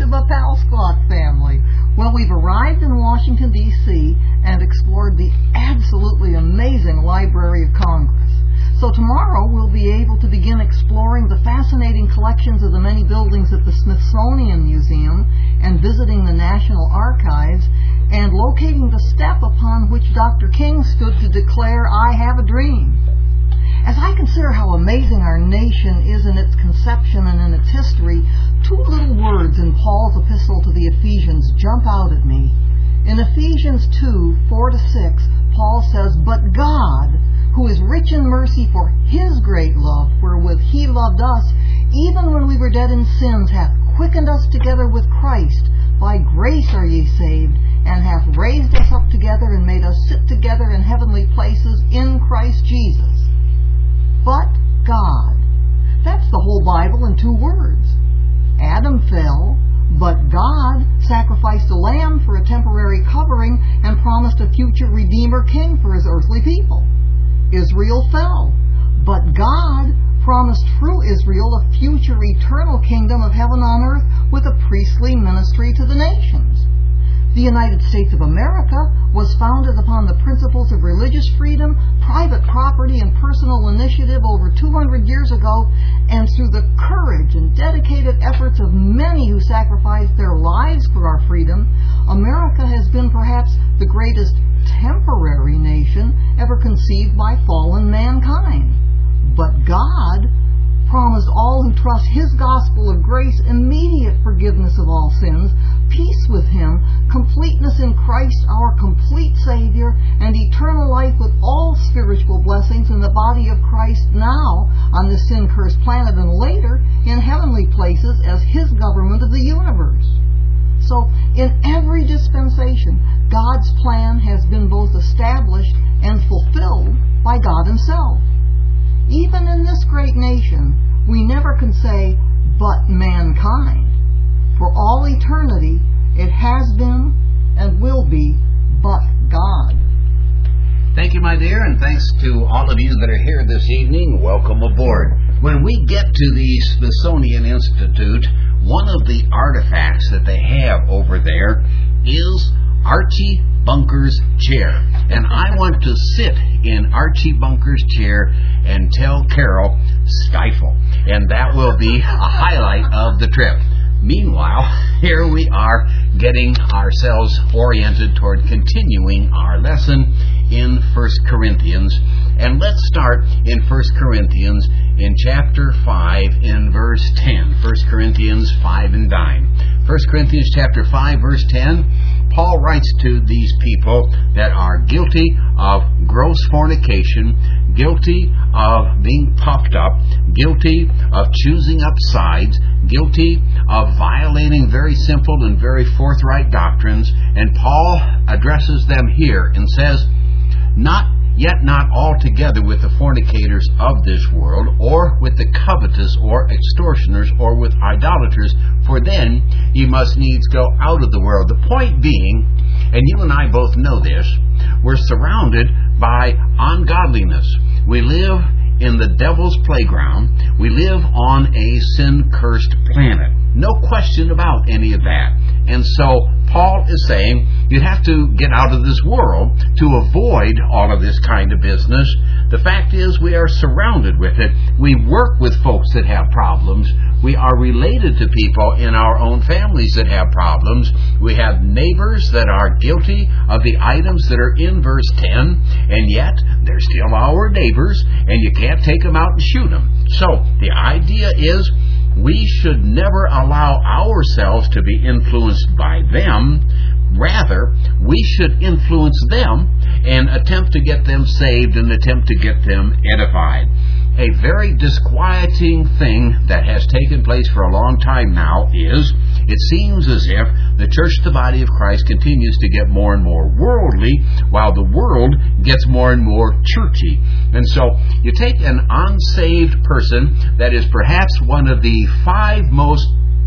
of a Palscott family. Well, we've arrived in Washington, D.C. and explored the absolutely amazing Library of Congress. So tomorrow we'll be able to begin exploring the fascinating collections of the many buildings at the Smithsonian Museum and visiting the National Archives and locating the step upon which Dr. King stood to declare, "I have a dream." As I consider how amazing our nation is in its conception and in its history, two little words in Paul's epistle to the Ephesians jump out at me. In Ephesians 2, 4-6, Paul says, "But God, who is rich in mercy for His great love, wherewith He loved us, even when we were dead in sins, hath quickened us together with Christ. By grace are ye saved, and hath raised us up together and made us sit together in heavenly places in Christ Jesus." But God. That's the whole Bible in two words. Adam fell, but God sacrificed a lamb for a temporary covering and promised a future Redeemer King for His earthly people. Israel fell, but God promised through Israel a future eternal kingdom of heaven on earth with a priestly ministry to the nations. The United States of America was founded upon the principles of religious freedom, private property, and personal initiative over 200 years ago, and through the courage and dedicated efforts of many who sacrificed their lives for our freedom, America has been perhaps the greatest temporary nation ever conceived by fallen mankind. But God promised all who trust His gospel of grace immediate forgiveness of all sins, peace with Him, completeness in Christ, our complete Savior, and eternal life with all spiritual blessings in the body of Christ now on this sin-cursed planet and later in heavenly places as His government of the universe. So, in every dispensation, God's plan has been both established and fulfilled by God Himself. Even in this great nation, we never can say, "but mankind." For all eternity, it has been and will be but God. Thank you, my dear, and thanks to all of you that are here this evening. Welcome aboard. When we get to the Smithsonian Institute, one of the artifacts that they have over there is Archie Bunker's chair. And I want to sit in Archie Bunker's chair and tell Carol, "Stifle." And that will be a highlight of the trip. Meanwhile, here we are getting ourselves oriented toward continuing our lesson in 1 Corinthians. And let's start in 1 Corinthians in chapter 5 in verse 10. 1 Corinthians 5 and 9. 1 Corinthians chapter 5 verse 10, Paul writes to these people that are guilty of gross fornication, guilty of being puffed up, guilty of choosing up sides, guilty of violating very simple and very forthright doctrines. And Paul addresses them here and says, not altogether with the fornicators of this world, or with the covetous, or extortioners, or with idolaters, for then ye must needs go out of the world. The point being, and you and I both know this, we're surrounded by ungodliness. We live in the devil's playground. We live on a sin-cursed planet. No question about any of that. And so Paul is saying you have to get out of this world to avoid all of this kind of business. The fact is we are surrounded with it. We work with folks that have problems. We are related to people in our own families that have problems. We have neighbors that are guilty of the items that are in verse 10, and yet they're still our neighbors, and you can't take them out and shoot them. So the idea is we should never allow ourselves to be influenced by them. Rather, we should influence them and attempt to get them saved and attempt to get them edified. A very disquieting thing that has taken place for a long time now is it seems as if the church, the body of Christ, continues to get more and more worldly while the world gets more and more churchy. And so you take an unsaved person that is perhaps one of the five most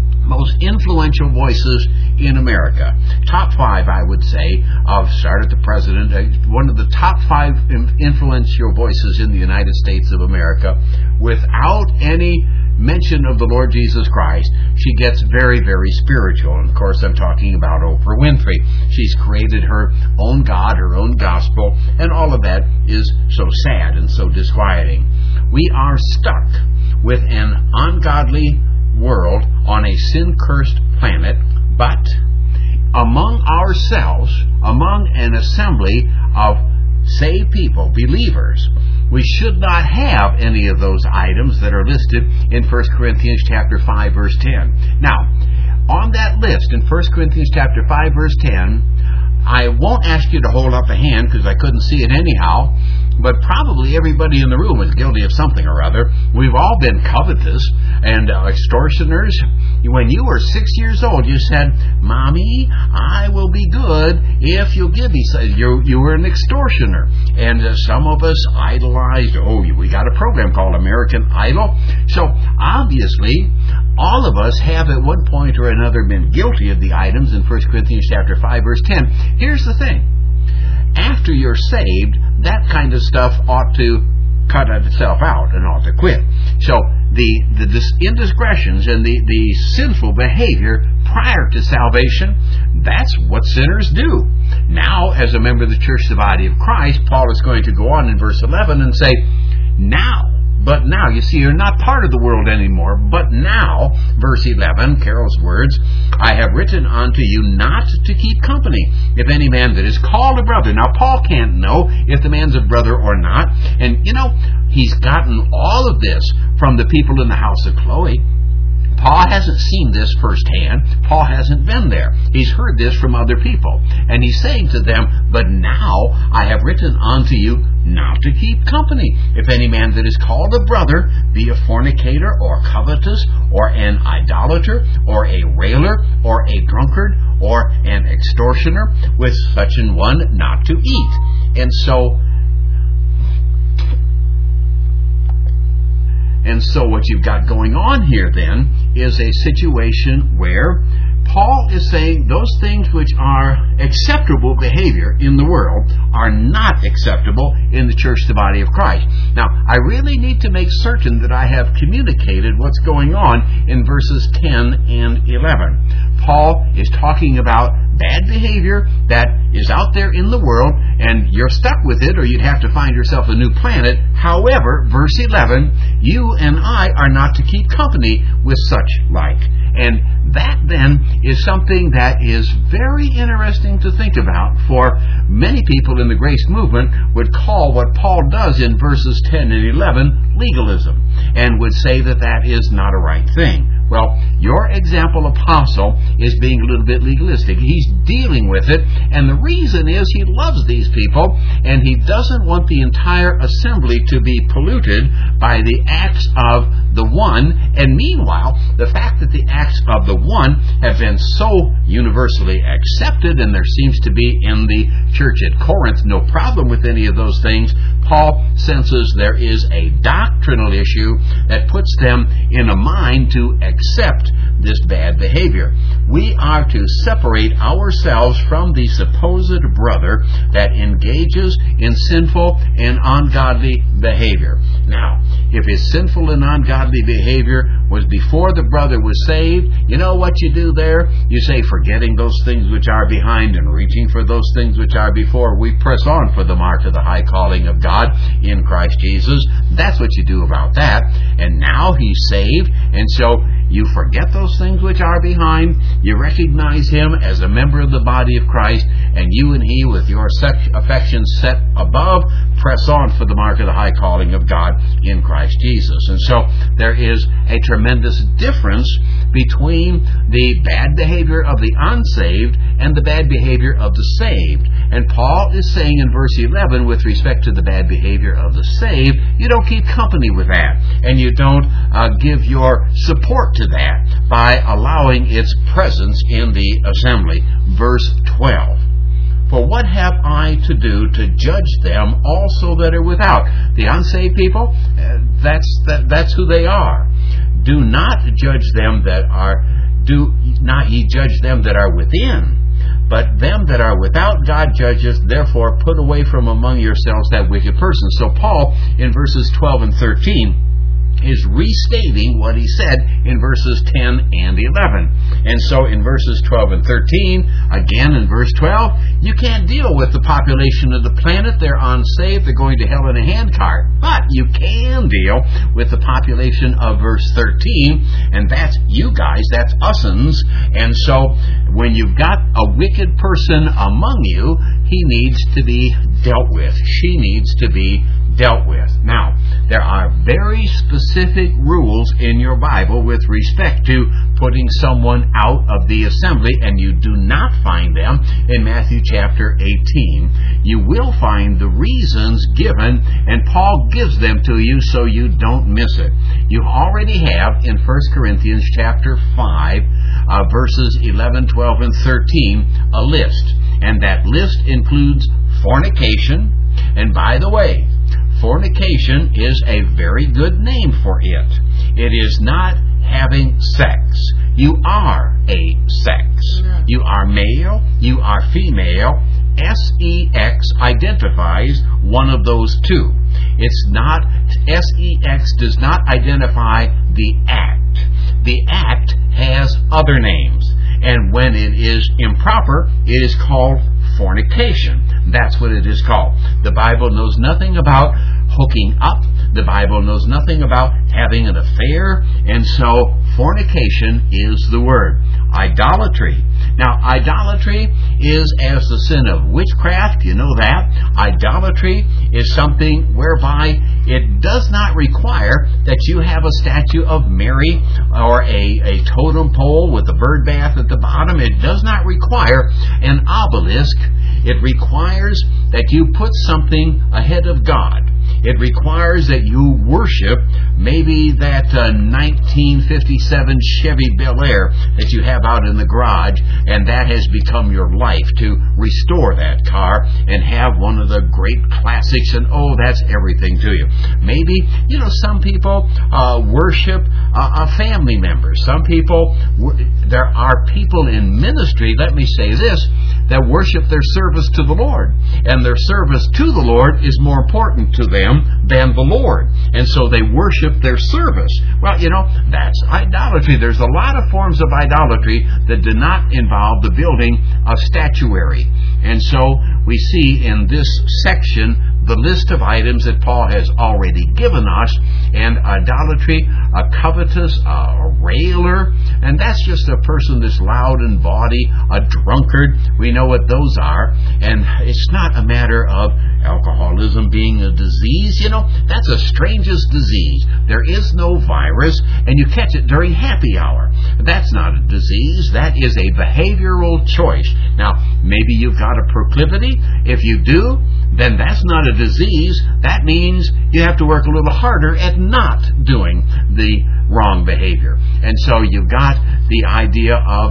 influential voices in America. Top five, I would say, start at the president, one of the top five influential voices in the United States of America, without any mention of the Lord Jesus Christ, she gets very, very spiritual. And of course, I'm talking about Oprah Winfrey. She's created her own God, her own gospel, and all of that is so sad and so disquieting. We are stuck with an ungodly world on a sin-cursed planet, but among ourselves, among an assembly of saved people, believers, we should not have any of those items that are listed in 1 Corinthians chapter 5, verse 10. Now, on that list in 1 Corinthians chapter 5, verse 10, I won't ask you to hold up a hand because I couldn't see it anyhow, but probably everybody in the room is guilty of something or other. We've all been covetous and extortioners. When you were 6 years old, you said, "Mommy, I will be good if you'll give me." You were an extortioner. And some of us idolized, we got a program called American Idol. So obviously, all of us have at one point or another been guilty of the items in 1 Corinthians chapter 5, verse 10. Here's the thing. After you're saved, that kind of stuff ought to cut itself out and ought to quit. So the indiscretions and the sinful behavior prior to salvation, that's what sinners do. Now, as a member of the church, the body of Christ, Paul is going to go on in verse 11 and say, But now, you see, you're not part of the world anymore. But now, verse 11, Carol's words, "I have written unto you not to keep company, if any man that is called a brother." Now, Paul can't know if the man's a brother or not. And, he's gotten all of this from the people in the house of Chloe. Paul hasn't seen this firsthand. Paul hasn't been there. He's heard this from other people. And he's saying to them, "But now I have written unto you not to keep company. If any man that is called a brother be a fornicator or covetous or an idolater or a railer or a drunkard or an extortioner, with such an one not to eat." And so what you've got going on here then is a situation where Paul is saying those things which are acceptable behavior in the world are not acceptable in the church, the body of Christ. Now, I really need to make certain that I have communicated what's going on in verses 10 and 11. Paul is talking about bad behavior that is out there in the world, and you're stuck with it, or you'd have to find yourself a new planet. However, verse 11, you and I are not to keep company with such like. And that then is something that is very interesting to think about, for many people in the grace movement would call what Paul does in verses 10 and 11 legalism, and would say that that is not a right thing. Well, your example apostle is being a little bit legalistic. He's dealing with it, and the reason is he loves these people, and he doesn't want the entire assembly to be polluted by the acts of the one. And meanwhile, the fact that the acts of the one have been so universally accepted, and there seems to be in the church at Corinth no problem with any of those things, Paul senses there is a doctrinal issue that puts them in a mind to accept this bad behavior. We are to separate ourselves from the supposed brother that engages in sinful and ungodly behavior. Now, if his sinful and ungodly behavior was before the brother was saved, you know what you do there? You say, forgetting those things which are behind and reaching for those things which are before, we press on for the mark of the high calling of God in Christ Jesus. That's what you do about that. And now he's saved, and so you forget those things which are behind. You recognize him as a member of the body of Christ, and you and he, with your affections set above, press on for the mark of the high calling of God in Christ Jesus. And so there is a tremendous difference between the bad behavior of the unsaved and the bad behavior of the saved. And Paul is saying in verse 11, with respect to the bad behavior of the saved, you don't keep company with that, and you don't give your support to that by allowing its presence in the assembly. Verse 12. For what have I to do to judge them also that are without? The unsaved people, that's who they are. Do not judge them that are, do not ye judge them that are within, but them that are without God judgeth. Therefore put away from among yourselves that wicked person. So Paul, in verses 12 and 13, is restating what he said in verses 10 and 11. And so in verses 12 and 13, again in verse 12, you can't deal with the population of the planet. They're unsaved. They're going to hell in a handcart. But you can deal with the population of verse 13, and that's you guys. That's us'uns. And so when you've got a wicked person among you, he needs to be dealt with. She needs to be dealt with. Now, there are very specific rules in your Bible with respect to putting someone out of the assembly, and you do not find them in Matthew chapter 18. You will find the reasons given, and Paul gives them to you so you don't miss it. You already have in 1 Corinthians chapter 5, verses 11, 12, and 13, a list. And that list includes fornication. And by the way, fornication is a very good name for it. It is not having sex. You are a sex. You are male. You are female. SEX identifies one of those two. It's not, SEX does not identify the act. The act has other names. And when it is improper, it is called fornication. That's what it is called. The Bible knows nothing about hooking up. The Bible knows nothing about having an affair. And so fornication is the word. Idolatry. Now, idolatry is as the sin of witchcraft. You know that. Idolatry is something whereby it does not require that you have a statue of Mary or a totem pole with a bird bath at the bottom. It does not require an obelisk. It requires that you put something ahead of God. It requires that you worship maybe that 1957 Chevy Bel Air that you have out in the garage, and that has become your life to restore that car and have one of the great classics, and that's everything to you. Maybe, some people worship a family member. Some people, there are people in ministry, let me say this, that worship their service to the Lord. And their service to the Lord is more important to them than the Lord. And so they worship their service. Well, that's idolatry. There's a lot of forms of idolatry that do not involve the building of statuary. And so we see in this section the list of items that Paul has already given us. And idolatry, a covetous, a railer, and that's just a person that's loud in body, a drunkard. We know what those are. And it's not a matter of alcoholism being a disease. That's the strangest disease. There is no virus, and you catch it during happy hour. That's not a disease. That is a behavioral choice. Now, maybe you've got a proclivity. If you do, then that's not a disease. That means you have to work a little harder at not doing the wrong behavior. And so you've got the idea of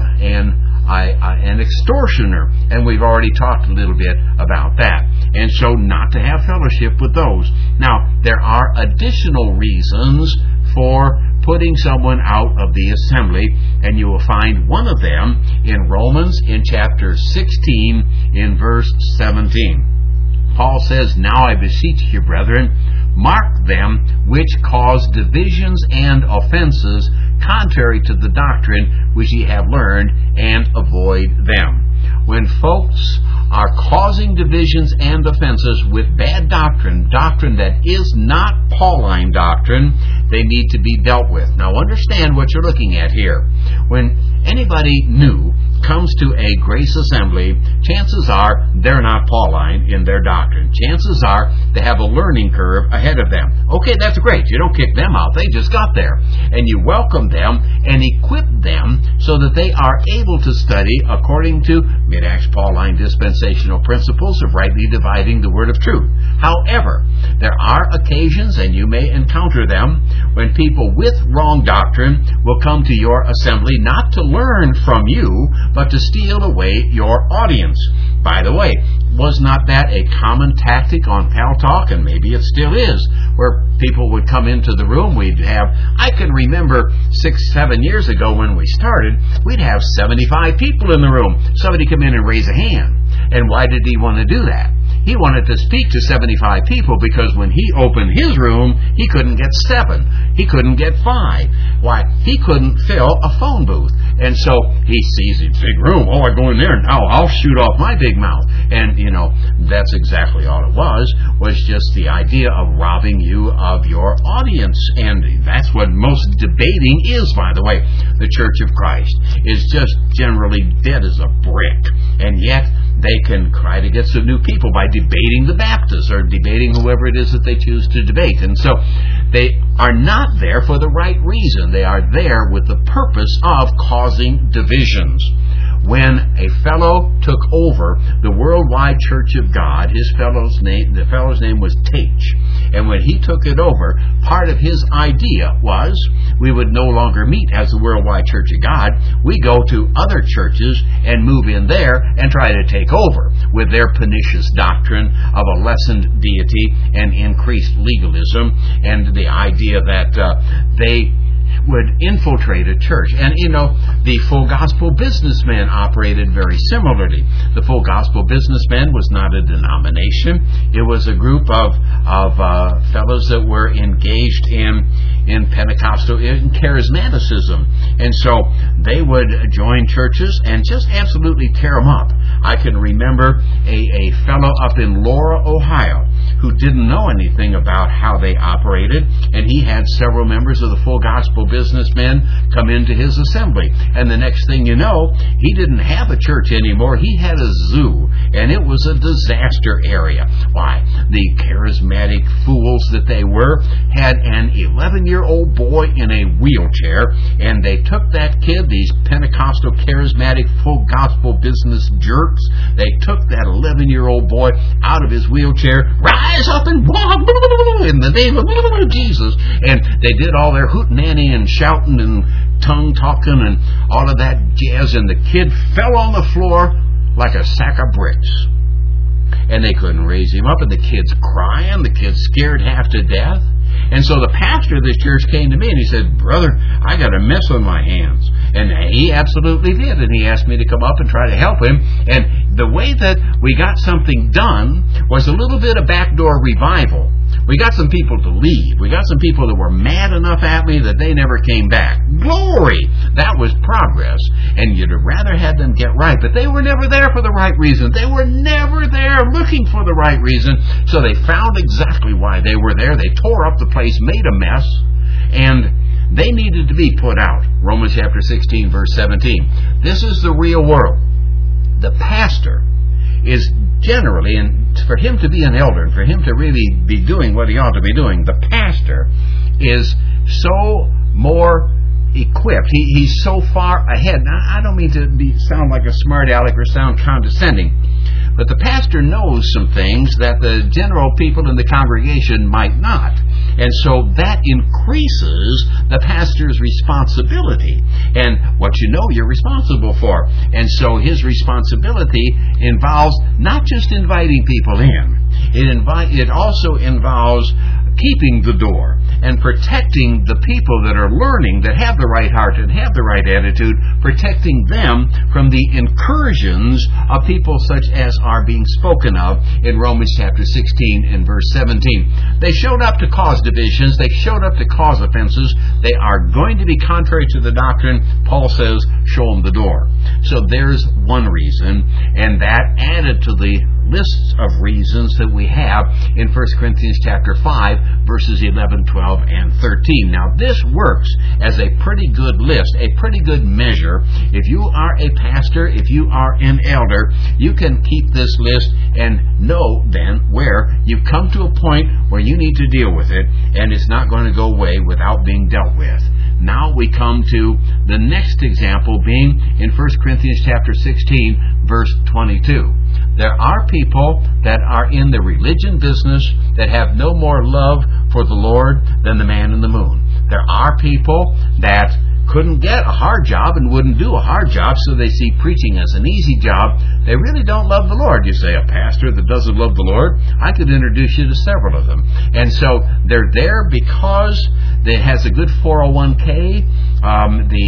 an extortioner, and we've already talked a little bit about that. And so not to have fellowship with those. Now, there are additional reasons for putting someone out of the assembly, and you will find one of them in Romans in chapter 16 in verse 17. Paul says, "Now I beseech you, brethren, mark them which cause divisions and offenses contrary to the doctrine which ye have learned, and avoid them." When folks are causing divisions and offenses with bad doctrine that is not Pauline doctrine, they need to be dealt with. Now understand what you're looking at here. When anybody new comes to a grace assembly, chances are they're not Pauline in their doctrine. Chances are they have a learning curve ahead of them. Okay, that's great. You don't kick them out. They just got there. And you welcome them and equip them so that they are able to study according to Mid-Acts Pauline dispensational principles of rightly dividing the word of truth. However, there are occasions, and you may encounter them, when people with wrong doctrine will come to your assembly not to learn from you, but to steal away your audience. By the way, was not that a common tactic on Pal Talk, and maybe it still is, where people would come into the room? I can remember 6-7 years ago when we started, we'd have 75 people in the room. Somebody come in and raise a hand. And why did he want to do that? he wanted to speak to 75 people because when he opened his room, he couldn't get 7. He couldn't get 5. Why? He couldn't fill a phone booth. And so he sees a big room. Oh, I go in there now. I'll shoot off my big mouth. And, that's exactly all it was just the idea of robbing you of your audience. And that's what most debating is, by the way. The Church of Christ is just generally dead as a brick. And yet they can try to get some new people by debating the Baptists or debating whoever it is that they choose to debate. And so they are not there for the right reason. They are there with the purpose of causing divisions. When a fellow took over the Worldwide Church of God, the fellow's name was Taich. And when he took it over, part of his idea was we would no longer meet as the Worldwide Church of God. We go to other churches and move in there and try to take over with their pernicious doctrine of a lessened deity and increased legalism and the idea that they would infiltrate a church. And, the Full Gospel Businessmen operated very similarly. The Full Gospel Businessmen was not a denomination. It was a group of fellows that were engaged in Pentecostal, in charismaticism. And so they would join churches and just absolutely tear them up. I can remember a fellow up in Laura, Ohio, who didn't know anything about how they operated, and he had several members of the Full Gospel Businessmen come into his assembly. And the next thing you know, he didn't have a church anymore. He had a zoo, and it was a disaster area. Why? The charismatic fools that they were had an 11-year-old boy in a wheelchair, and they took that kid, these Pentecostal charismatic Full Gospel Business jerks, they took that 11-year-old boy out of his wheelchair, rise up and walk in the name of Jesus. And they did all their hootenanny and shouting and tongue talking and all of that jazz, and the kid fell on the floor like a sack of bricks. And they couldn't raise him up, and the kid's crying, the kid's scared half to death. And so the pastor of this church came to me and he said, "Brother, I got a mess on my hands." And he absolutely did. And he asked me to come up and try to help him. And the way that we got something done was a little bit of backdoor revival. We got some people to leave. We got some people that were mad enough at me that they never came back. Glory! That was progress. And you'd have rather had them get right. But they were never there for the right reason. They were never there looking for the right reason. So they found exactly why they were there. They tore up the place, made a mess, and they needed to be put out. Romans chapter 16, verse 17. This is the real world. The pastor is generally, and for him to be an elder, and for him to really be doing what he ought to be doing, the pastor is so more equipped. He's so far ahead. Now, I don't mean to sound like a smart aleck or sound condescending, but the pastor knows some things that the general people in the congregation might not. And so that increases the pastor's responsibility and what you know you're responsible for. And so his responsibility involves not just inviting people in. It also involves keeping the door and protecting the people that are learning, that have the right heart and have the right attitude, protecting them from the incursions of people such as are being spoken of in Romans chapter 16 and verse 17. They showed up to cause divisions. They showed up to cause offenses. They are going to be contrary to the doctrine. Paul says, show them the door. So there's one reason, and that added to the lists of reasons that we have in 1 Corinthians chapter 5, verses 11, 12, and 13. Now, this works as a pretty good list, a pretty good measure. If you are a pastor, if you are an elder, you can keep this list and know then where you've come to a point where you need to deal with it, and it's not going to go away without being dealt with. Now we come to the next example, being in 1 Corinthians chapter 16, verse 22. There are people that are in the religion business that have no more love for the Lord than the man in the moon. There are people that couldn't get a hard job and wouldn't do a hard job, so they see preaching as an easy job. They really don't love the Lord. You say, a pastor that doesn't love the Lord? I could introduce you to several of them. And so they're there because it has a good 401k. The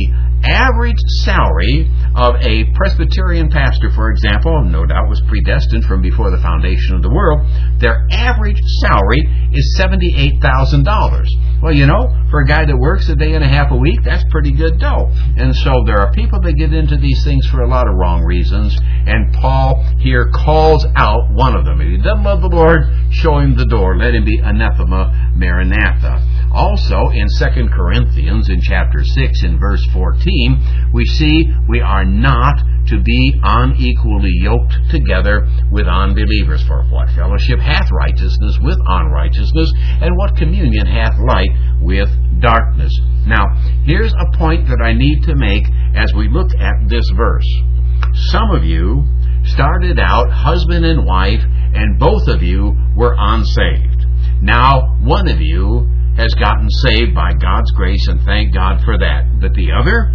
average salary of a Presbyterian pastor, for example, no doubt was predestined from before the foundation of the world, their average salary is $78,000. Well, you know, for a guy that works a day and a half a week, that's pretty good dough. And so there are people that get into these things for a lot of wrong reasons, and Paul here calls out one of them. If he doesn't love the Lord, show him the door. Let him be anathema maranatha. Also, in 2 Corinthians, in chapter 6, in verse 14, we see we are not to be unequally yoked together with unbelievers. For what fellowship hath righteousness with unrighteousness, and what communion hath light with darkness? Now, here's a point that I need to make as we look at this verse. Some of you started out husband and wife, and both of you were unsaved. Now, one of you has gotten saved by God's grace, and thank God for that. But the other,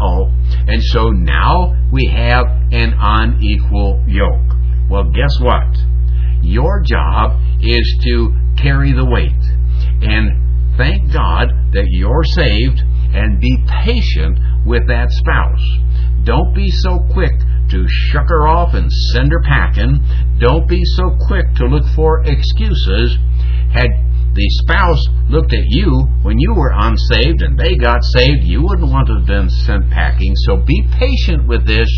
and so now we have an unequal yoke. Well, guess what? Your job is to carry the weight. And thank God that you're saved, and be patient with that spouse. Don't be so quick to shuck her off and send her packing. Don't be so quick to look for excuses. Had the spouse looked at you when you were unsaved and they got saved, you wouldn't want to have been sent packing. So be patient with this.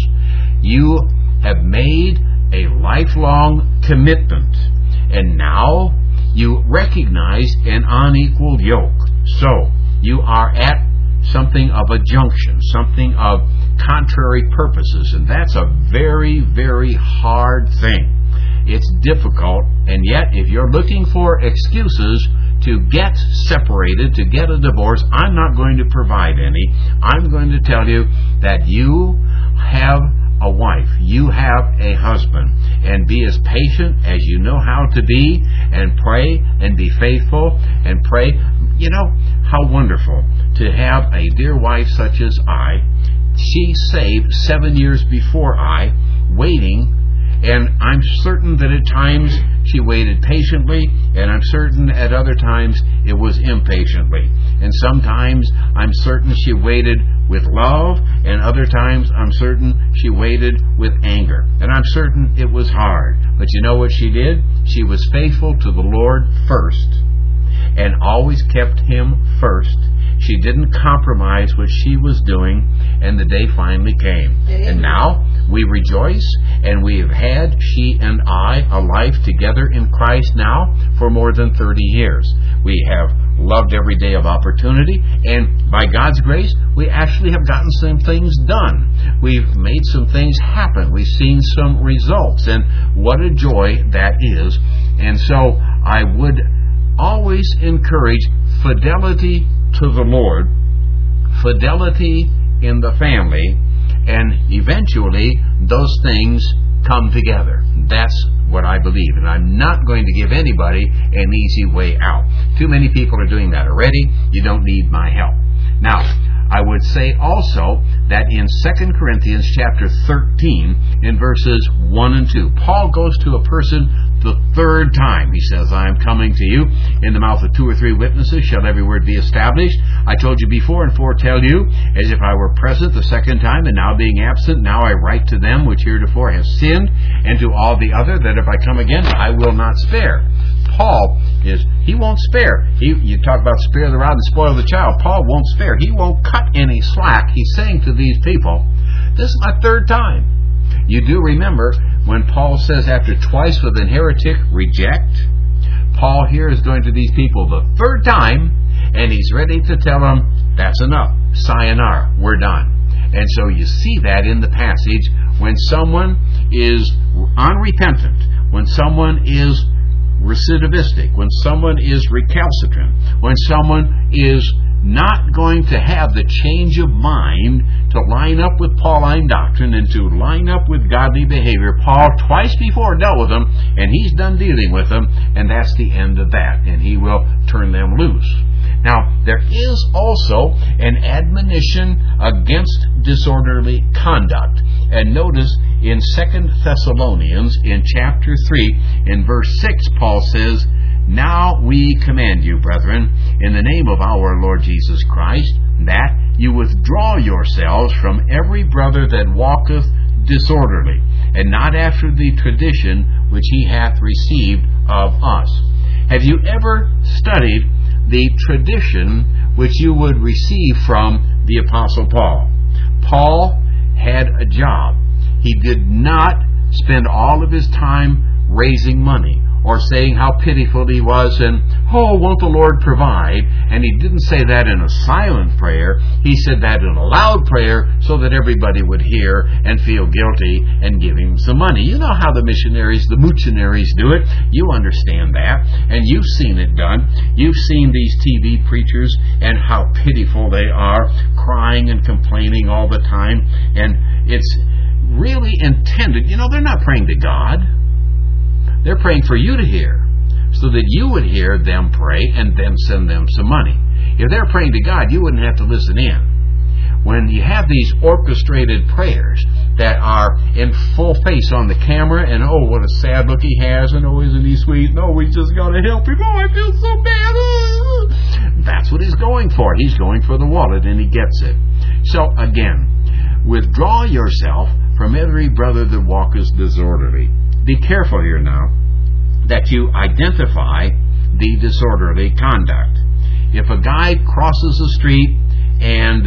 You have made a lifelong commitment, and now you recognize an unequal yoke. So you are at something of a junction, something of contrary purposes, and that's a very, very hard thing. It's difficult, and yet if you're looking for excuses to get separated, to get a divorce, I'm not going to provide any. I'm going to tell you that you have a wife, you have a husband, and be as patient as you know how to be, and pray and be faithful and pray. You know, how wonderful to have a dear wife such as I. She saved 7 years before I, waiting, and I'm certain that at times she waited patiently, and I'm certain at other times it was impatiently. And sometimes I'm certain she waited with love, and other times I'm certain she waited with anger. And I'm certain it was hard. But you know what she did? She was faithful to the Lord first, and always kept Him first. She didn't compromise what she was doing, and the day finally came. And now we rejoice, and we have had, she and I, a life together in Christ now for more than 30 years. We have loved every day of opportunity, and by God's grace, we actually have gotten some things done. We've made some things happen. We've seen some results, and what a joy that is. And so I would always encourage fidelity to the Lord, fidelity in the family, and eventually those things come together. That's what I believe, and I'm not going to give anybody an easy way out. Too many people are doing that already. You don't need my help. Now, I would say also that in 2 Corinthians chapter 13, in verses 1 and 2, Paul goes to a person the third time. He says, I am coming to you. In the mouth of 2 or 3 witnesses shall every word be established. I told you before and foretell you, as if I were present the second time, and now being absent, now I write to them which heretofore have sinned, and to all the other, that if I come again, I will not spare. Paul he won't spare. You talk about spare the rod and spoil the child. Paul won't spare. He won't cut any slack. He's saying to these people, this is my third time. You do remember when Paul says after twice with an heretic, reject. Paul here is going to these people the third time, and he's ready to tell them, that's enough. Sayonara. We're done. And so you see that in the passage when someone is unrepentant, when someone is recidivistic, when someone is recalcitrant, when someone is not going to have the change of mind to line up with Pauline doctrine and to line up with godly behavior. Paul twice before dealt with them, and he's done dealing with them, and that's the end of that, and he will turn them loose. Now, there is also an admonition against disorderly conduct. And notice in 2 Thessalonians, in chapter 3, in verse 6, Paul says, Now we command you, brethren, in the name of our Lord Jesus Christ, that you withdraw yourselves from every brother that walketh disorderly, and not after the tradition which he hath received of us. Have you ever studied the tradition which you would receive from the Apostle Paul? Paul had a job. He did not spend all of his time raising money or saying how pitiful he was and, oh, won't the Lord provide? And he didn't say that in a silent prayer. He said that in a loud prayer so that everybody would hear and feel guilty and give him some money. You know how the missionaries, the missionaries do it. You understand that. And you've seen it done. You've seen these TV preachers and how pitiful they are, crying and complaining all the time. And it's really intended. You know, they're not praying to God. They're praying for you to hear, so that you would hear them pray and then send them some money. If they're praying to God, you wouldn't have to listen in. When you have these orchestrated prayers that are in full face on the camera, and oh, what a sad look he has, and oh, isn't he sweet, no, we just got to help him, oh, I feel so bad. That's what he's going for. He's going for the wallet, and he gets it. So, again, withdraw yourself from every brother that walketh disorderly. Be careful here now that you identify the disorderly conduct. If a guy crosses the street and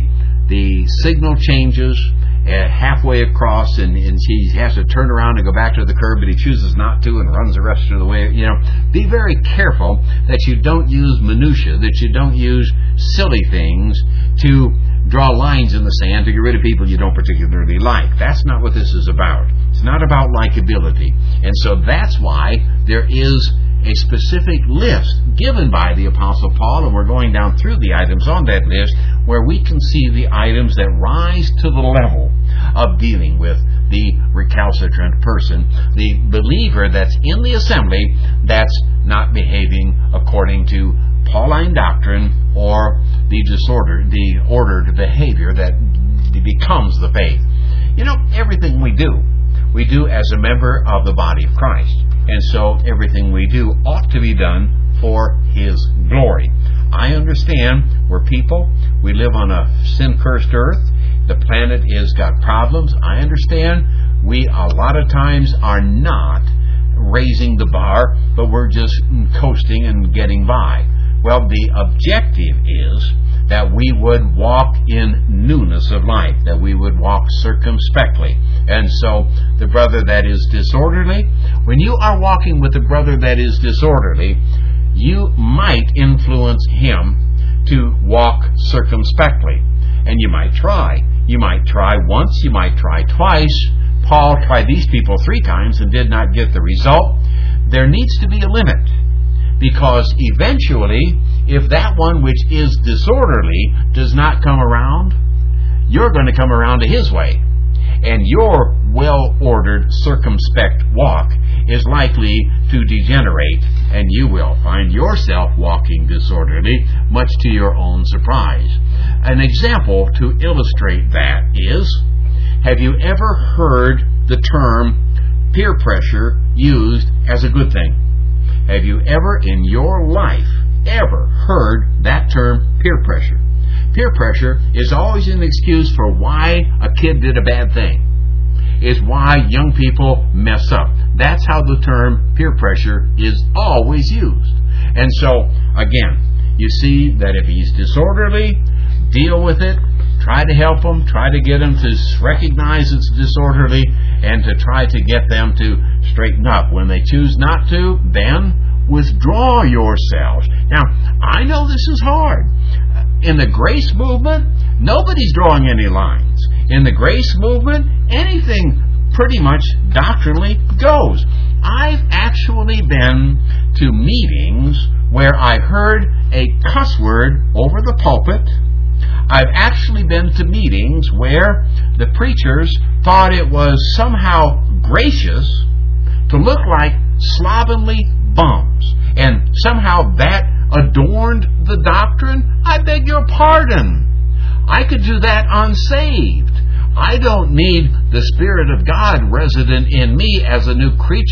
the signal changes halfway across and he has to turn around and go back to the curb, but he chooses not to and runs the rest of the way, be very careful that you don't use minutia, that you don't use silly things to draw lines in the sand to get rid of people you don't particularly like. That's not what this is about. It's not about likability. And so that's why there is a specific list given by the Apostle Paul, and we're going down through the items on that list where we can see the items that rise to the level of dealing with the recalcitrant person, the believer that's in the assembly that's not behaving according to Pauline doctrine or the ordered behavior that becomes the faith. Everything we do as a member of the body of Christ. And so everything we do ought to be done for His glory. I understand we're people. We live on a sin-cursed earth. The planet has got problems. I understand we a lot of times are not raising the bar, but we're just coasting and getting by. Well, the objective is that we would walk in newness of life, that we would walk circumspectly. And so the brother that is disorderly, when you are walking with a brother that is disorderly, you might influence him to walk circumspectly. And you might try. You might try once, you might try twice. Paul tried these people 3 times and did not get the result. There needs to be a limit. Because eventually, if that one which is disorderly does not come around, you're going to come around to his way. And your well-ordered, circumspect walk is likely to degenerate, and you will find yourself walking disorderly, much to your own surprise. An example to illustrate that is, have you ever heard the term peer pressure used as a good thing? Have you ever in your life ever heard that term peer pressure? Peer pressure is always an excuse for why a kid did a bad thing. It's why young people mess up. That's how the term peer pressure is always used. And so, again, you see that if he's disorderly, deal with it. Try to help them. Try to get them to recognize it's disorderly and to try to get them to straighten up. When they choose not to, then withdraw yourselves. Now, I know this is hard. In the grace movement, nobody's drawing any lines. In the grace movement, anything pretty much doctrinally goes. I've actually been to meetings where I heard a cuss word over the pulpit. I've actually been to meetings where the preachers thought it was somehow gracious to look like slovenly bums, and somehow that adorned the doctrine. I beg your pardon. I could do that unsaved. I don't need the Spirit of God resident in me as a new creature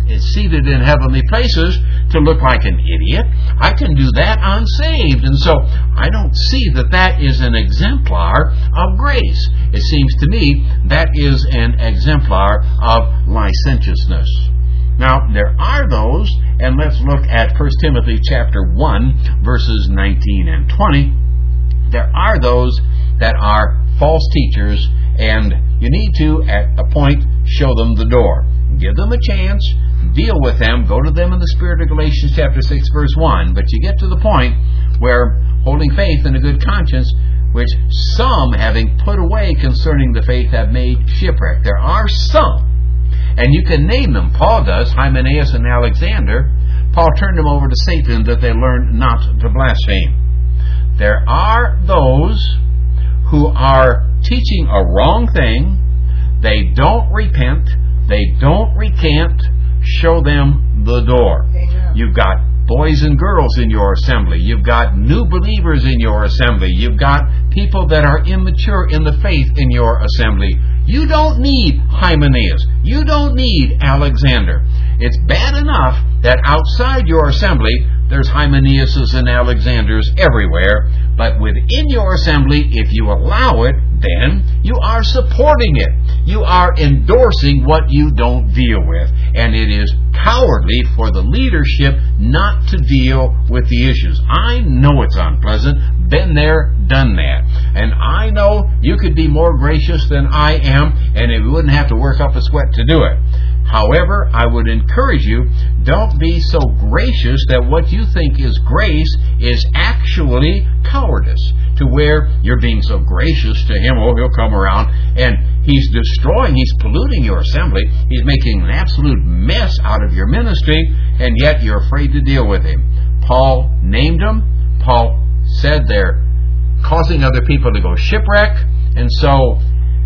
is seated in heavenly places to look like an idiot. I can do that unsaved. And so I don't see that that is an exemplar of grace. It seems to me that is an exemplar of licentiousness. Now, there are those, and let's look at 1 Timothy chapter 1, verses 19 and 20. There are those that are false teachers, and you need to, at a point, show them the door. Give them a chance, deal with them, go to them in the spirit of Galatians chapter 6, verse 1. But you get to the point where holding faith and a good conscience, which some, having put away concerning the faith, have made shipwreck. There are some. And you can name them. Paul does, Hymenaeus and Alexander. Paul turned them over to Satan that they learn not to blaspheme. There are those who are teaching a wrong thing. They don't repent. They don't recant. Show them the door. Amen. You've got boys and girls in your assembly. You've got new believers in your assembly. You've got people that are immature in the faith in your assembly. You don't need Hymenaeus. You don't need Alexander. It's bad enough that outside your assembly there's Hymenaeuses and Alexanders everywhere, but within your assembly, if you allow it, then you are supporting it. You are endorsing what you don't deal with. And it is cowardly for the leadership not to deal with the issues. I know it's unpleasant. Been there, done that. And I know you could be more gracious than I am, and it wouldn't have to work up a sweat to do it. However, I would encourage you, don't be so gracious that what you think is grace is actually cowardice, to where you're being so gracious to him, oh, he'll come around, and he's destroying, he's polluting your assembly, he's making an absolute mess out of your ministry, and yet you're afraid to deal with him. Paul named them. Paul said they're causing other people to go shipwreck, and so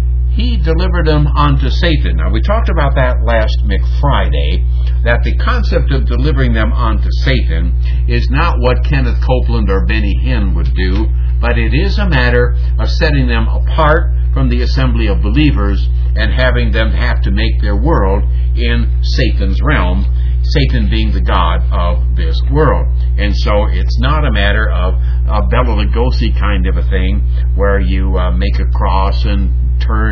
he delivered them unto Satan. Now, we talked about that last Friday, that the concept of delivering them unto Satan is not what Kenneth Copeland or Benny Hinn would do, but it is a matter of setting them apart from the assembly of believers and having them have to make their world in Satan's realm, Satan being the god of this world. And so it's not a matter of a Bela Lugosi kind of a thing where you make a cross and turn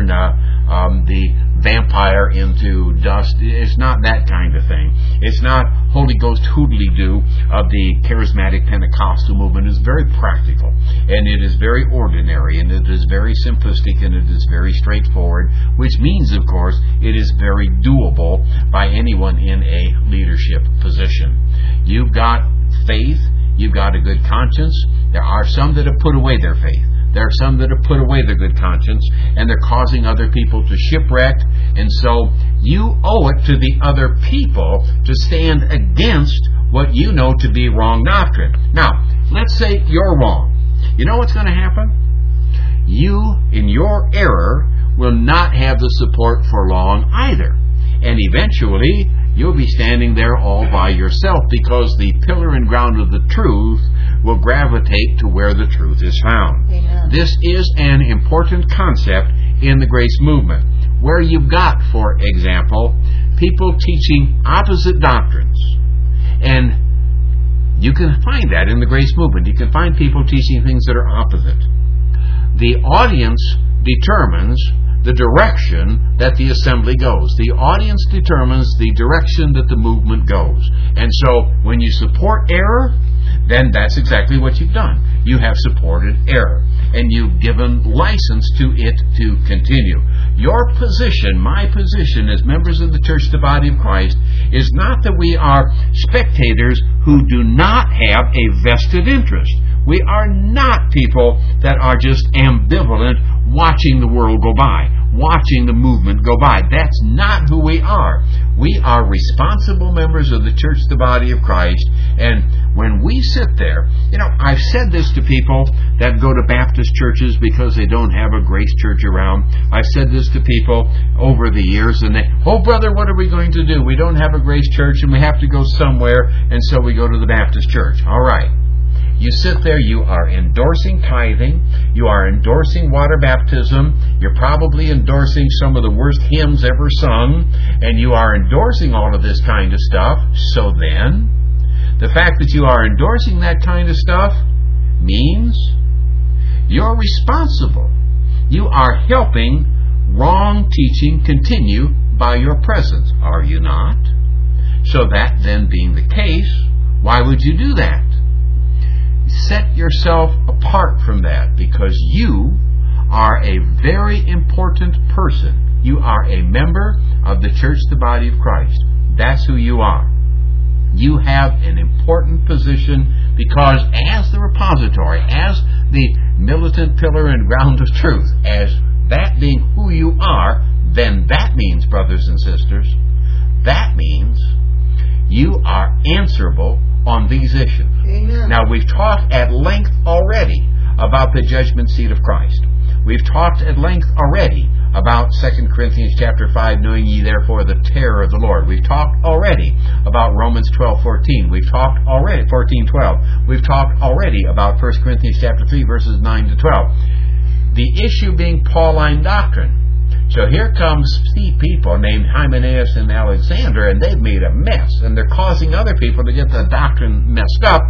the vampire into dust. It's not that kind of thing. It's not Holy Ghost hoodly-doo of the charismatic Pentecostal movement. It's very practical, and it is very ordinary, and it is very simplistic, and it is very straightforward, which means, of course, it is very doable by anyone in a leadership position. You've got faith. You've got a good conscience. There are some that have put away their faith. There are some that have put away their good conscience, and they're causing other people to shipwreck. And so you owe it to the other people to stand against what you know to be wrong doctrine. Now, let's say you're wrong. You know what's going to happen? You, in your error, will not have the support for long either. And eventually, you'll be standing there all by yourself, because the pillar and ground of the truth will gravitate to where the truth is found. Amen. This is an important concept in the grace movement, where you've got, for example, people teaching opposite doctrines. And you can find that in the grace movement. You can find people teaching things that are opposite. The audience determines the direction that the assembly goes. The audience determines the direction that the movement goes. And so when you support error, then that's exactly what you've done. You have supported error, and you've given license to it to continue. Your position, my position as members of the church, the body of Christ, is not that we are spectators who do not have a vested interest. We are not people that are just ambivalent, watching the world go by, watching the movement go by. That's not who we are. We are responsible members of the church, the body of Christ, and when we sit there, I've said this to people that go to Baptist churches because they don't have a grace church around. I've said this to people over the years, and they, oh brother, what are we going to do? We don't have a grace church, and we have to go somewhere, and so we go to the Baptist church. All right. You sit there, you are endorsing tithing, you are endorsing water baptism, you're probably endorsing some of the worst hymns ever sung, and you are endorsing all of this kind of stuff. So then, the fact that you are endorsing that kind of stuff means you're responsible. You are helping wrong teaching continue by your presence, are you not? So that then being the case, why would you do that? Set yourself apart from that, because you are a very important person. You are a member of the church, the body of Christ. That's who you are. You have an important position because as the repository, as the militant pillar and ground of truth, as that being who you are, then that means, brothers and sisters, that means you are answerable on these issues. Amen. Now, we've talked at length already about the judgment seat of Christ. We've talked at length already about 2 Corinthians chapter 5, knowing ye therefore the terror of the Lord. We've talked already about Romans 12:14. We've talked already 14:12. We've talked already about 1 Corinthians chapter 3, verses 9 to 12. The issue being Pauline doctrine. So here comes people named Hymenaeus and Alexander, and they've made a mess, and they're causing other people to get the doctrine messed up.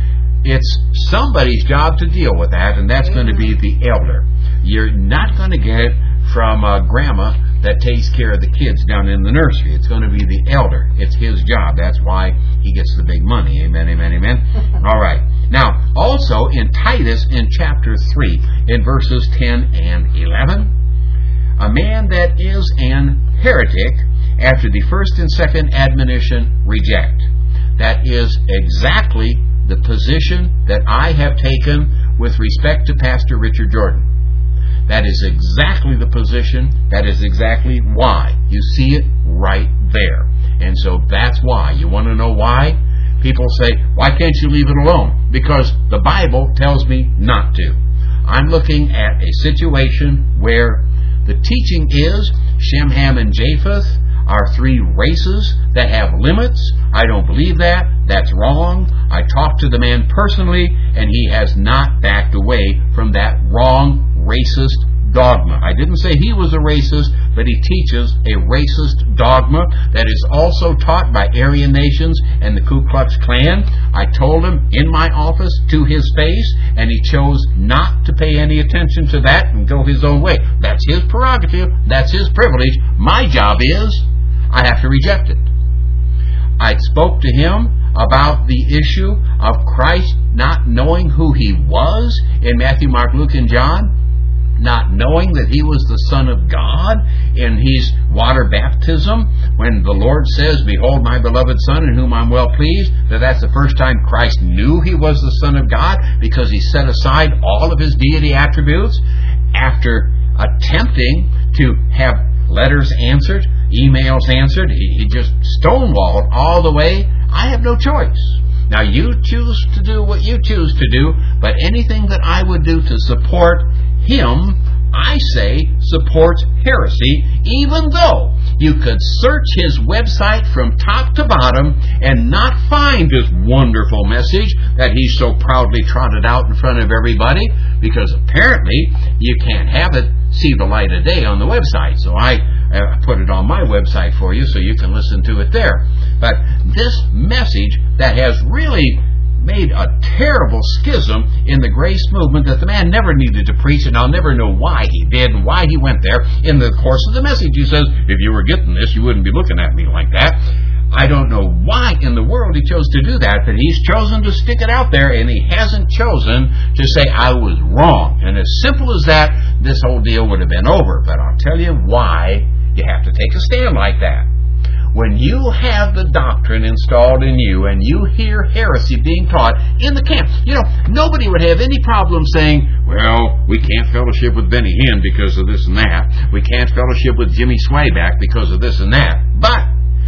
It's somebody's job to deal with that, and that's going to be the elder. You're not going to get it from grandma that takes care of the kids down in the nursery. It's going to be the elder. It's his job. That's why he gets the big money. Amen, amen, amen. All right. Now, also in Titus in chapter 3, in verses 10 and 11, a man that is an heretic, after the first and second admonition, reject. That is exactly the position that I have taken with respect to Pastor Richard Jordan. That is exactly the position. That is exactly why. You see it right there. And so that's why. You want to know why? People say, why can't you leave it alone? Because the Bible tells me not to. I'm looking at a situation where the teaching is Shem, Ham, and Japheth are three races that have limits. I don't believe that. That's wrong. I talked to the man personally, and he has not backed away from that wrong racist dogma. I didn't say he was a racist, but he teaches a racist dogma that is also taught by Aryan nations and the Ku Klux Klan. I told him in my office to his face, and he chose not to pay any attention to that and go his own way. That's his prerogative. That's his privilege. My job is I have to reject it. I spoke to him about the issue of Christ not knowing who he was in Matthew, Mark, Luke, and John, not knowing that he was the Son of God in his water baptism, when the Lord says, behold my beloved Son in whom I'm well pleased, that's the first time Christ knew he was the Son of God, because he set aside all of his deity attributes after attempting to have letters answered, emails answered. He just stonewalled all the way. I have no choice. Now, you choose to do what you choose to do, but anything that I would do to support him, I say, supports heresy, even though you could search his website from top to bottom and not find this wonderful message that he's so proudly trotted out in front of everybody, because apparently you can't have it see the light of day on the website. So I put it on my website for you so you can listen to it there. But this message that has really made a terrible schism in the grace movement that the man never needed to preach, and I'll never know why he did and why he went there. In the course of the message, he says, if you were getting this, you wouldn't be looking at me like that. I don't know why in the world he chose to do that, but he's chosen to stick it out there, and he hasn't chosen to say, I was wrong. And as simple as that, this whole deal would have been over. But I'll tell you why you have to take a stand like that. When you have the doctrine installed in you and you hear heresy being taught in the camp, nobody would have any problem saying, well, we can't fellowship with Benny Hinn because of this and that. We can't fellowship with Jimmy Swaback because of this and that. But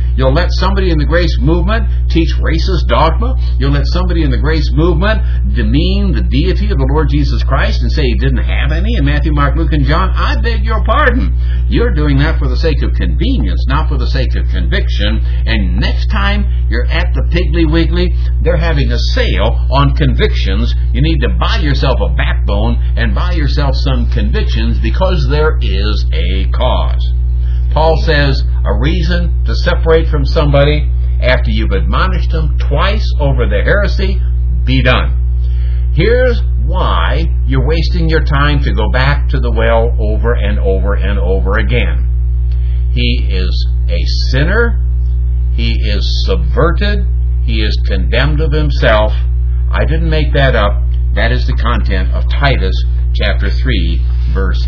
You'll let somebody in the grace movement teach racist dogma. You'll let somebody in the grace movement demean the deity of the Lord Jesus Christ and say He didn't have any in Matthew, Mark, Luke, and John. I beg your pardon. You're doing that for the sake of convenience, not for the sake of conviction. And next time you're at the Piggly Wiggly, they're having a sale on convictions. You need to buy yourself a backbone and buy yourself some convictions, because there is a cause. Paul says a reason to separate from somebody after you've admonished them twice over the heresy, be done. Here's why you're wasting your time to go back to the well over and over and over again. He is a sinner. He is subverted. He is condemned of himself. I didn't make that up. That is the content of Titus chapter 3, verse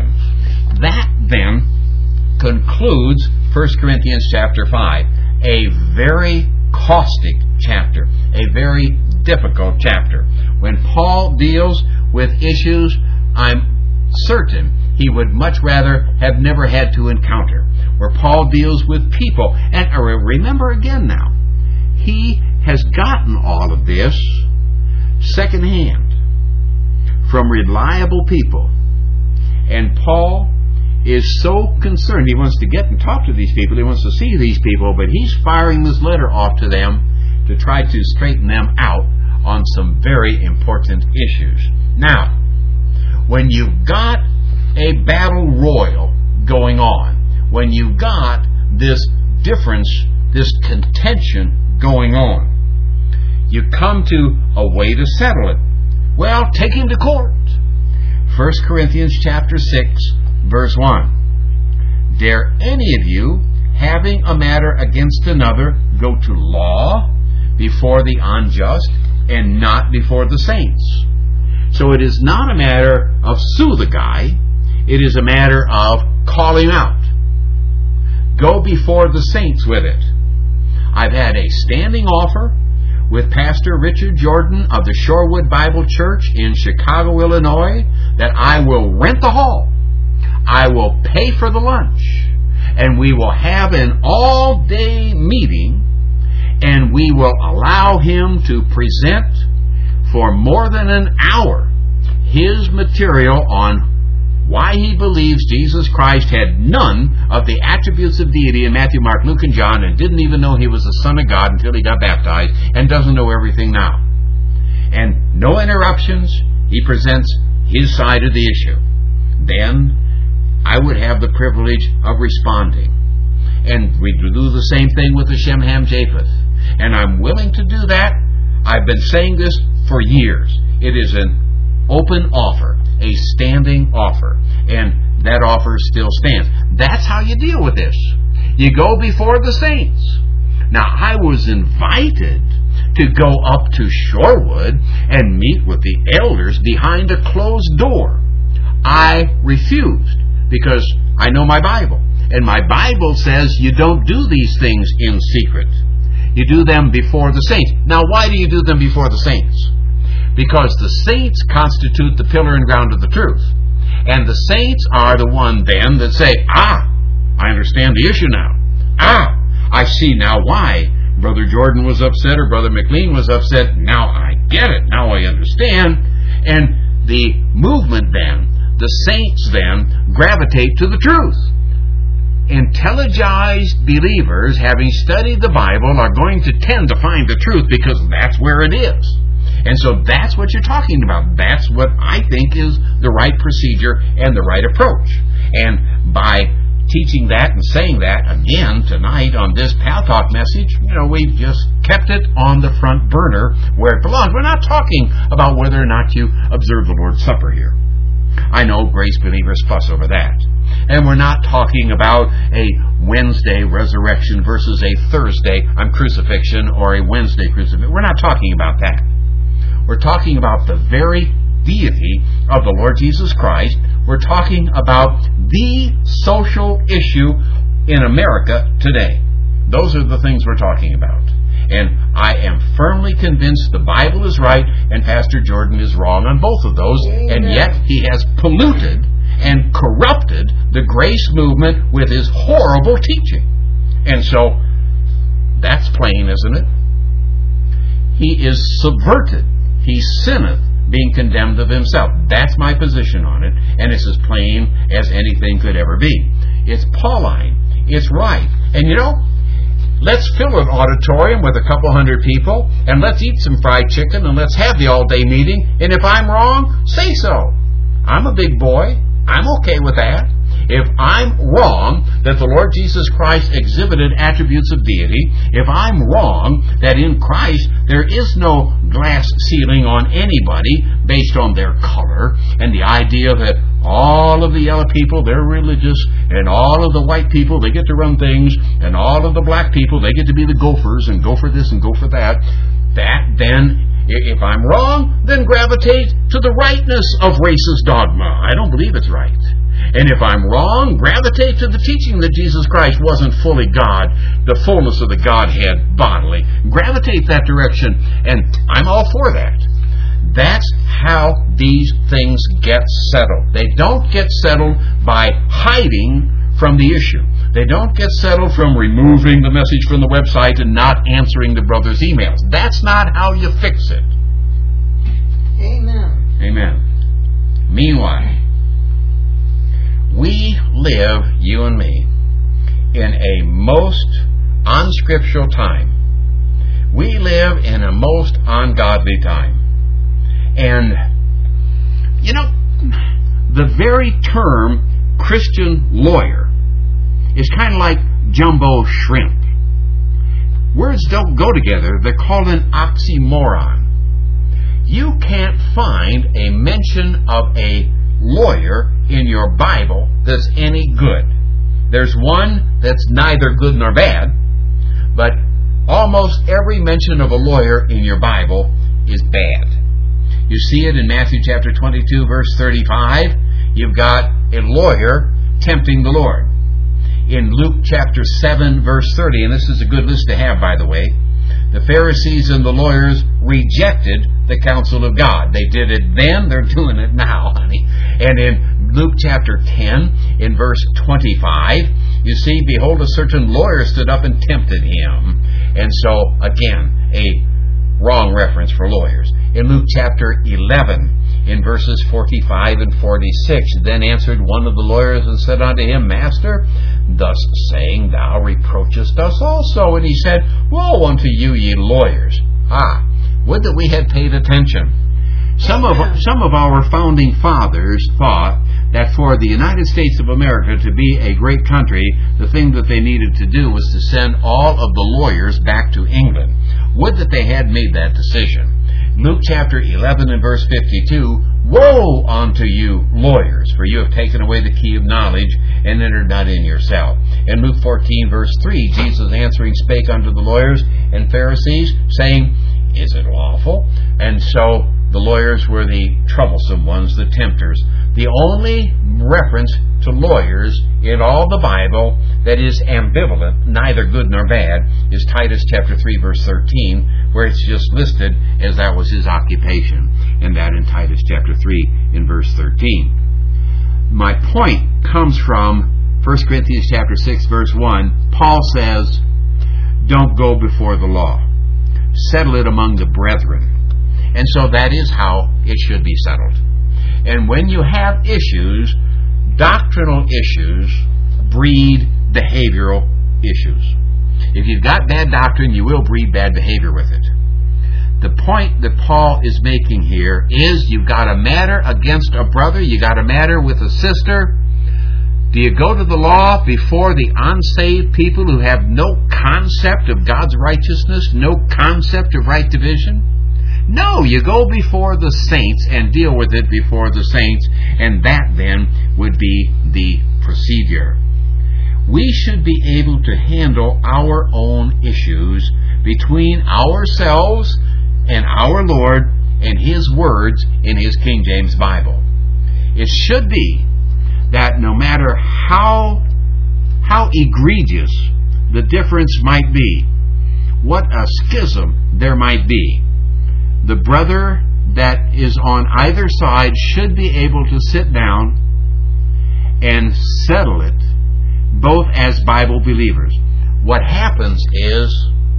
11. That then concludes 1 Corinthians chapter 5, a very caustic chapter, a very difficult chapter. When Paul deals with issues I'm certain he would much rather have never had to encounter, where Paul deals with people. And remember again now, he has gotten all of this secondhand from reliable people. And Paul is so concerned. He wants to get and talk to these people. He wants to see these people, but he's firing this letter off to them to try to straighten them out on some very important issues. Now, when you've got a battle royal going on, when you've got this difference, this contention going on, you come to a way to settle it. Well, take him to court. 1 Corinthians chapter 6, verse 1. Dare any of you, having a matter against another, go to law before the unjust and not before the saints? So it is not a matter of sue the guy. It is a matter of call him out. Go before the saints with it. I've had a standing offer with Pastor Richard Jordan of the Shorewood Bible Church in Chicago, Illinois, that I will rent the hall. I will pay for the lunch. And we will have an all-day meeting, and we will allow him to present for more than an hour his material on why he believes Jesus Christ had none of the attributes of deity in Matthew, Mark, Luke, and John, and didn't even know he was the Son of God until he got baptized, and doesn't know everything now. And no interruptions. He presents his side of the issue. Then I would have the privilege of responding. And we do the same thing with the Shem, Ham, Japheth. And I'm willing to do that. I've been saying this for years. It is an open offer, a standing offer, and that offer still stands. That's how you deal with this. You go before the saints. Now, I was invited to go up to Shorewood and meet with the elders behind a closed door. I refused because I know my Bible, and my Bible says you don't do these things in secret. You do them before the saints. Now, why do you do them before the saints? Because the saints constitute the pillar and ground of the truth. And the saints are the one then that say, I understand the issue now. I see now why Brother Jordan was upset or Brother McLean was upset. Now I get it. Now I understand. And the movement then, the saints then, gravitate to the truth. Intelligized believers, having studied the Bible, are going to tend to find the truth because that's where it is. And so that's what you're talking about. That's what I think is the right procedure and the right approach. And by teaching that and saying that again tonight on this Pal Talk message, we've just kept it on the front burner where it belongs. We're not talking about whether or not you observe the Lord's Supper here. I know grace believers fuss over that. And we're not talking about a Wednesday resurrection versus a Thursday crucifixion or a Wednesday crucifixion. We're not talking about that. We're talking about the very deity of the Lord Jesus Christ. We're talking about the social issue in America today. Those are the things we're talking about. And I am firmly convinced the Bible is right and Pastor Jordan is wrong on both of those. Amen. And yet he has polluted and corrupted the grace movement with his horrible teaching. And so That's plain, isn't it? He is subverted. He sinneth, being condemned of himself. That's my position on it, and it's as plain as anything could ever be. It's Pauline. It's right. And let's fill an auditorium with a couple hundred people, and let's eat some fried chicken, and let's have the all-day meeting. And if I'm wrong, say so. I'm a big boy. I'm okay with that. If I'm wrong that the Lord Jesus Christ exhibited attributes of deity, if I'm wrong that in Christ there is no glass ceiling on anybody based on their color, and the idea that all of the yellow people, they're religious, and all of the white people, they get to run things, and all of the black people, they get to be the gophers and go for this and go for that, then, if I'm wrong, then gravitate to the rightness of racist dogma. I don't believe it's right. And if I'm wrong, gravitate to the teaching that Jesus Christ wasn't fully God, the fullness of the Godhead bodily. Gravitate that direction, and I'm all for that. That's how these things get settled. They don't get settled by hiding from the issue. They don't get settled from removing the message from the website and not answering the brother's emails. That's not how you fix it. Amen. Amen. Meanwhile, we live, you and me, in a most unscriptural time. We live in a most ungodly time. And, the very term Christian lawyer is kind of like jumbo shrimp. Words don't go together. They're called an oxymoron. You can't find a mention of a lawyer in your Bible that's any good. There's one that's neither good nor bad, but almost every mention of a lawyer in your Bible is bad. You see it in Matthew chapter 22, verse 35. You've got a lawyer tempting the Lord. In Luke chapter 7, verse 30, and this is a good list to have, by the way, the Pharisees and the lawyers rejected the counsel of God. They did it then, they're doing it now, honey. And in Luke chapter 10, in verse 25, you see, behold, a certain lawyer stood up and tempted him. And so, again, a wrong reference for lawyers. In Luke chapter 11, in verses 45 and 46, then answered one of the lawyers and said unto him, Master, thus saying thou reproachest us also. And he said, Woe unto you, ye lawyers! Would that we had paid attention. Some of our founding fathers thought that for the United States of America to be a great country, the thing that they needed to do was to send all of the lawyers back to England. Would that they had made that decision. Luke chapter 11 and verse 52, Woe unto you, lawyers, for you have taken away the key of knowledge and entered not in yourself. In Luke 14 verse 3, Jesus answering spake unto the lawyers and Pharisees, saying, Is it lawful? And so the lawyers were the troublesome ones, the tempters. The only reference to lawyers in all the Bible that is ambivalent, neither good nor bad, is Titus chapter 3 verse 13, where it's just listed as that was his occupation, and that in Titus chapter 3 in verse 13. My point comes from 1 Corinthians chapter 6 verse 1. Paul says, don't go before the law. Settle it among the brethren. And so that is how it should be settled. And when you have issues, doctrinal issues breed behavioral issues. If you've got bad doctrine, you will breed bad behavior with it. The point that Paul is making here is you've got a matter against a brother, you got a matter with a sister. Do you go to the law before the unsaved people who have no concept of God's righteousness, no concept of right division? No, you go before the saints and deal with it before the saints, and that then would be the procedure. We should be able to handle our own issues between ourselves and our Lord and His words in His King James Bible. It should be that no matter how egregious the difference might be, what a schism there might be, the brother that is on either side should be able to sit down and settle it, both as Bible believers. What happens is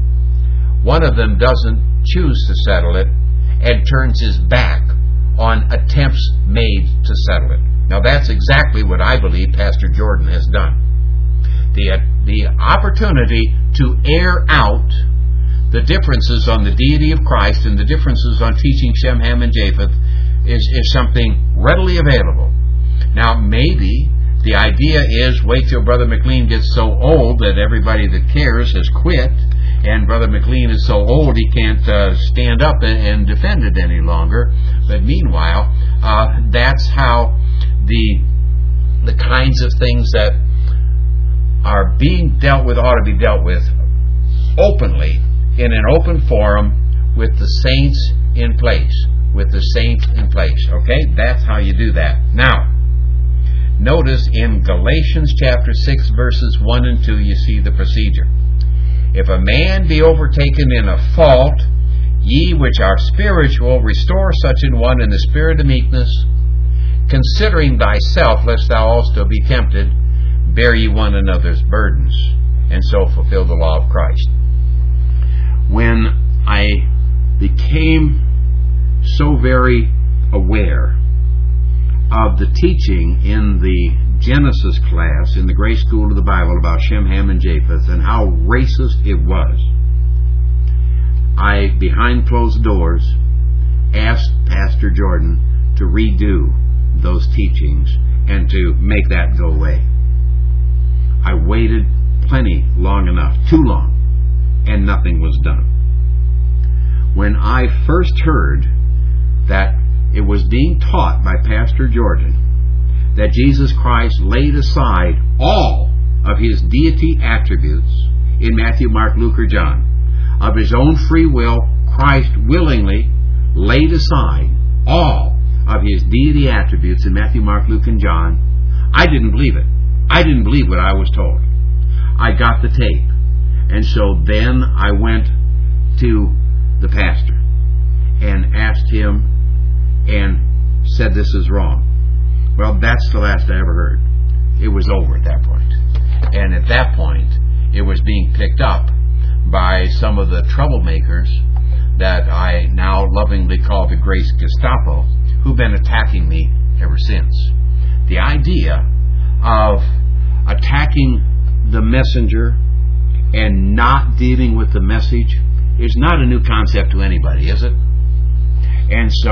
one of them doesn't choose to settle it and turns his back on attempts made to settle it. Now that's exactly what I believe Pastor Jordan has done. The opportunity to air out the differences on the deity of Christ and the differences on teaching Shem, Ham, and Japheth is something readily available. Now maybe the idea is wait till Brother McLean gets so old that everybody that cares has quit, and Brother McLean is so old he can't stand up and defend it any longer. But meanwhile, that's how the kinds of things that are being dealt with ought to be dealt with openly, in an open forum, with the saints in place. With the saints in place. Okay? That's how you do that. Now, notice in Galatians chapter 6, verses 1 and 2, you see the procedure. If a man be overtaken in a fault, ye which are spiritual, restore such an one in the spirit of meekness, considering thyself, lest thou also be tempted, bear ye one another's burdens, and so fulfill the law of Christ. When I became so very aware of the teaching in the Genesis class in the Grace School of the Bible about Shem, Ham, and Japheth and how racist it was, I, behind closed doors, asked Pastor Jordan to redo those teachings and to make that go away. I waited plenty long enough, too long, and nothing was done. When I first heard that it was being taught by Pastor Jordan that Jesus Christ laid aside all of his deity attributes in Matthew, Mark, Luke, or John, of his own free will, Christ willingly laid aside all of his deity attributes in Matthew, Mark, Luke, and John, I didn't believe it. I didn't believe what I was told. I got the tape. And so then I went to the pastor and asked him and said, this is wrong. Well, that's the last I ever heard. It was over at that point. And at that point, it was being picked up by some of the troublemakers that I now lovingly call the Grace Gestapo, who've been attacking me ever since. The idea of attacking the messenger and not dealing with the message is not a new concept to anybody, is it? And so,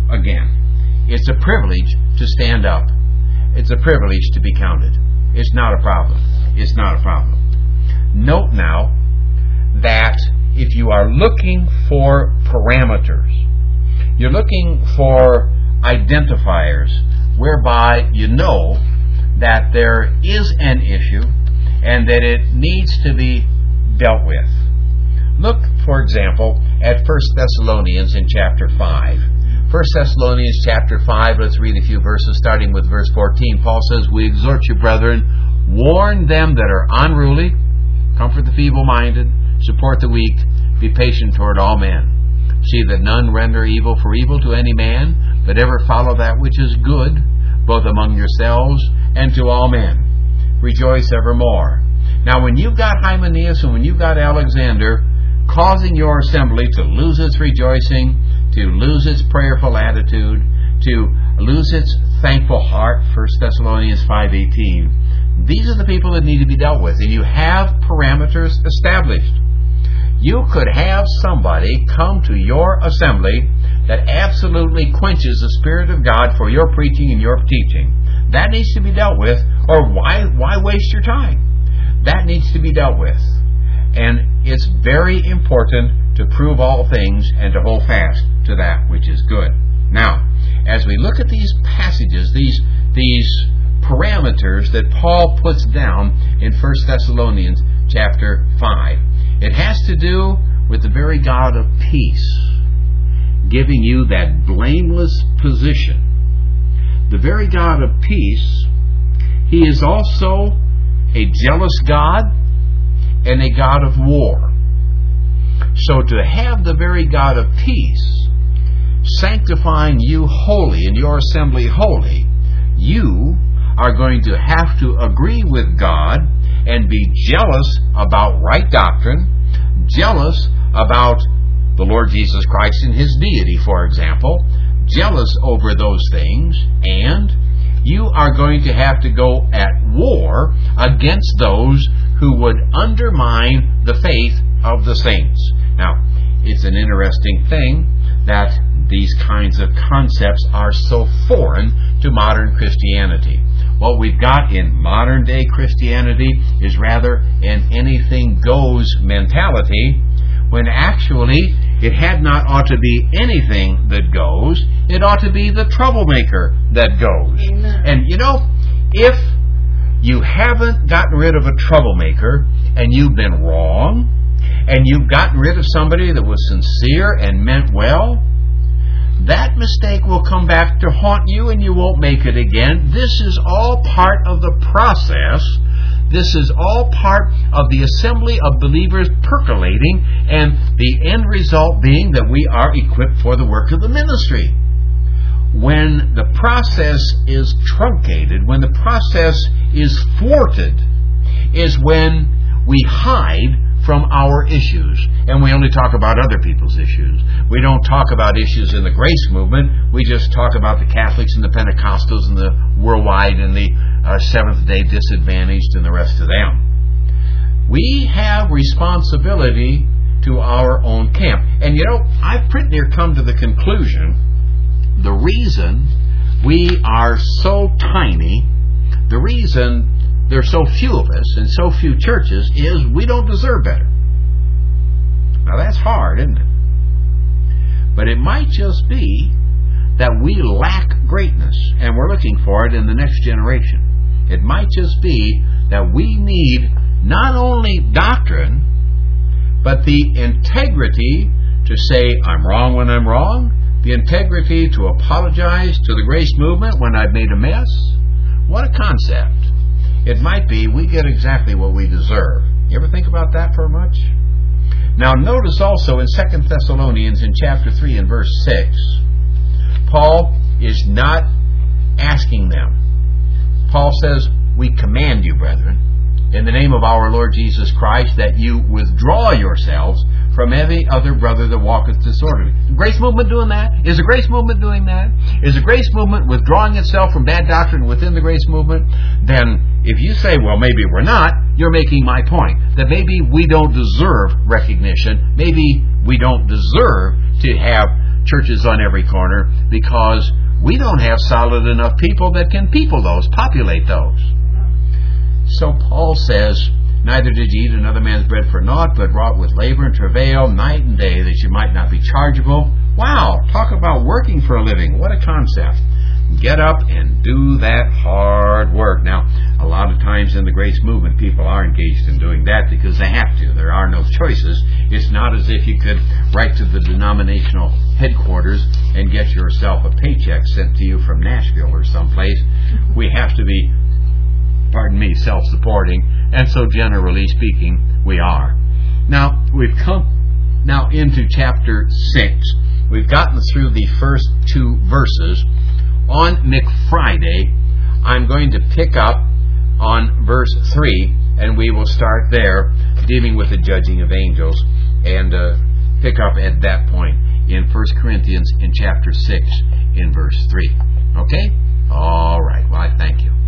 again, it's a privilege to stand up. It's a privilege to be counted. It's not a problem. It's not a problem. Note now that if you are looking for parameters, you're looking for identifiers whereby you know that there is an issue and that it needs to be dealt with. Look, for example, at 1 Thessalonians in chapter 5. 1 Thessalonians chapter 5, let's read a few verses starting with verse 14. Paul says, we exhort you, brethren, warn them that are unruly, comfort the feeble-minded, support the weak, be patient toward all men. See that none render evil for evil to any man, but ever follow that which is good, both among yourselves and to all men. Rejoice evermore. Now, when you've got Hymenaeus and when you've got Alexander causing your assembly to lose its rejoicing, to lose its prayerful attitude, to lose its thankful heart, 1 Thessalonians 5:18, these are the people that need to be dealt with, and you have parameters established. You could have somebody come to your assembly that absolutely quenches the Spirit of God for your preaching and your teaching. That needs to be dealt with, or why waste your time? That needs to be dealt with. And it's very important to prove all things and to hold fast to that which is good. Now, as we look at these passages, these parameters that Paul puts down in 1 Thessalonians chapter 5, it has to do with the very God of peace giving you that blameless position. The very God of peace, He is also a jealous God and a God of war. So to have the very God of peace sanctifying you holy and your assembly holy, you are going to have to agree with God and be jealous about right doctrine, jealous about the Lord Jesus Christ and His deity, for example, jealous over those things, and you are going to have to go at war against those who would undermine the faith of the saints. Now, it's an interesting thing that these kinds of concepts are so foreign to modern Christianity. What we've got in modern day Christianity is rather an anything goes mentality, when actually it had not ought to be anything that goes. It ought to be the troublemaker that goes. Amen. And if you haven't gotten rid of a troublemaker and you've been wrong, and you've gotten rid of somebody that was sincere and meant well, that mistake will come back to haunt you and you won't make it again. This is all part of the process. This is all part of the assembly of believers percolating, and the end result being that we are equipped for the work of the ministry. When the process is truncated, when the process is thwarted, is when we hide from our issues, and we only talk about other people's issues. We don't talk about issues in the grace movement. We just talk about the Catholics and the Pentecostals and the worldwide and the Seventh-day disadvantaged and the rest of them. We have responsibility to our own camp. And I've pretty near come to the conclusion, the reason we are so tiny, the reason there are so few of us and so few churches is we don't deserve better. Now that's hard, isn't it? But it might just be that we lack greatness and we're looking for it in the next generation. It might just be that we need not only doctrine, but the integrity to say I'm wrong when I'm wrong, the integrity to apologize to the grace movement when I've made a mess. What a concept. It might be we get exactly what we deserve. You ever think about that for much? Now notice also in 2 Thessalonians in chapter 3 and verse 6, Paul is not asking them. Paul says, we command you, brethren, in the name of our Lord Jesus Christ, that you withdraw yourselves from every other brother that walketh disorderly. Is the grace movement doing that? Is the grace movement doing that? Is the grace movement withdrawing itself from bad doctrine within the grace movement? Then if you say, well, maybe we're not, you're making my point. That maybe we don't deserve recognition. Maybe we don't deserve to have churches on every corner because we don't have solid enough people that can populate those. So Paul says, neither did ye eat another man's bread for naught, but wrought with labor and travail night and day, that you might not be chargeable. Wow, talk about working for a living. What a concept. Get up and do that hard work. Now, a lot of times in the grace movement, people are engaged in doing that because they have to. There are no choices. It's not as if you could write to the denominational headquarters and get yourself a paycheck sent to you from Nashville or someplace. We have to be, self-supporting, and so generally speaking, we are. Now, we've come now into chapter 6. We've gotten through the first 2 verses. On McFriday, I'm going to pick up on verse 3, and we will start there, dealing with the judging of angels, and pick up at that point in 1 Corinthians in chapter 6 in verse 3. Okay? All right. Well, I thank you.